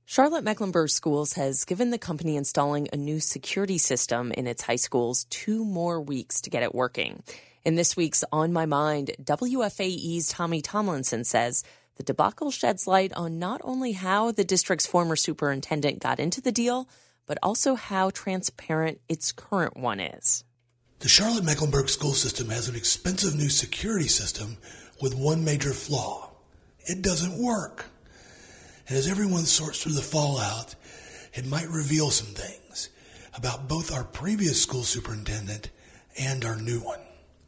Charlotte-Mecklenburg Schools has given the company installing a new security system in its high schools 2 more weeks to get it working. In this week's On My Mind, WFAE's Tommy Tomlinson says the debacle sheds light on not only how the district's former superintendent got into the deal, but also how transparent its current one is. The Charlotte-Mecklenburg school system has an expensive new security system with one major flaw. It doesn't work. And as everyone sorts through the fallout, it might reveal some things about both our previous school superintendent and our new one.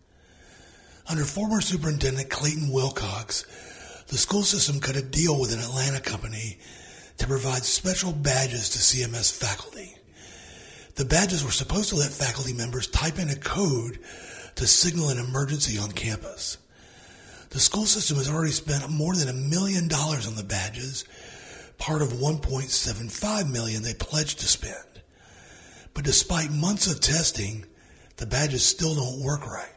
Under former Superintendent Clayton Wilcox, the school system cut a deal with an Atlanta company to provide special badges to CMS faculty. The badges were supposed to let faculty members type in a code to signal an emergency on campus. The school system has already spent more than $1 million on the badges, part of $1.75 million they pledged to spend. But despite months of testing, the badges still don't work right.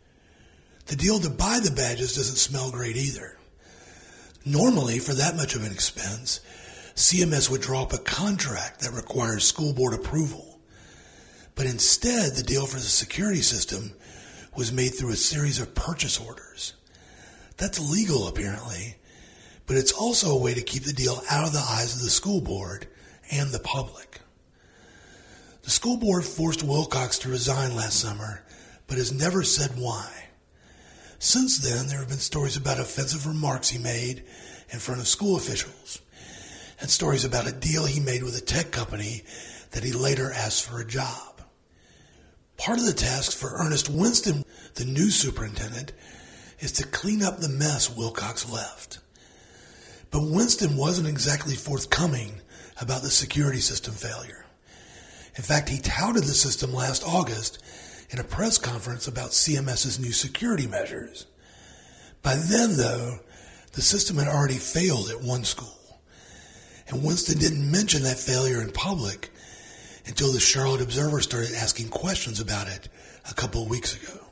The deal to buy the badges doesn't smell great either. Normally, for that much of an expense, CMS would draw up a contract that requires school board approval. But instead, the deal for the security system was made through a series of purchase orders. That's legal, apparently, but it's also a way to keep the deal out of the eyes of the school board and the public. The school board forced Wilcox to resign last summer, but has never said why. Since then, there have been stories about offensive remarks he made in front of school officials, and stories about a deal he made with a tech company that he later asked for a job. Part of the task for Ernest Winston, the new superintendent, is to clean up the mess Wilcox left. But Winston wasn't exactly forthcoming about the security system failure. In fact, he touted the system last August in a press conference about CMS's new security measures. By then, though, the system had already failed at one school, and Winston didn't mention that failure in public until the Charlotte Observer started asking questions about it a couple of weeks ago.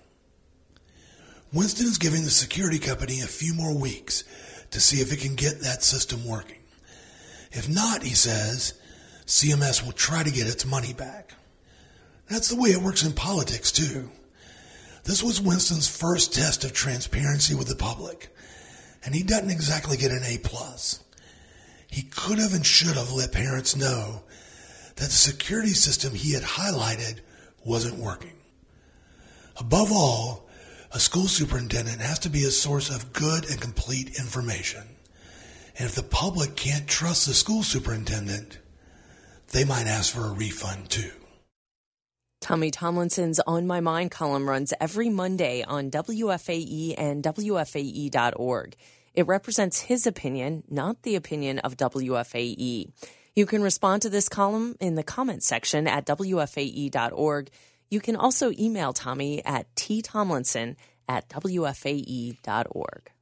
Winston is giving the security company a few more weeks to see if it can get that system working. If not, he says, CMS will try to get its money back. That's the way it works in politics, too. This was Winston's first test of transparency with the public, and he doesn't exactly get an A+. He could have and should have let parents know that the security system he had highlighted wasn't working. Above all, a school superintendent has to be a source of good and complete information. And if the public can't trust the school superintendent, they might ask for a refund too. Tommy Tomlinson's On My Mind column runs every Monday on WFAE and WFAE.org. It represents his opinion, not the opinion of WFAE. You can respond to this column in the comments section at WFAE.org. You can also email Tommy at ttomlinson@WFAE.org.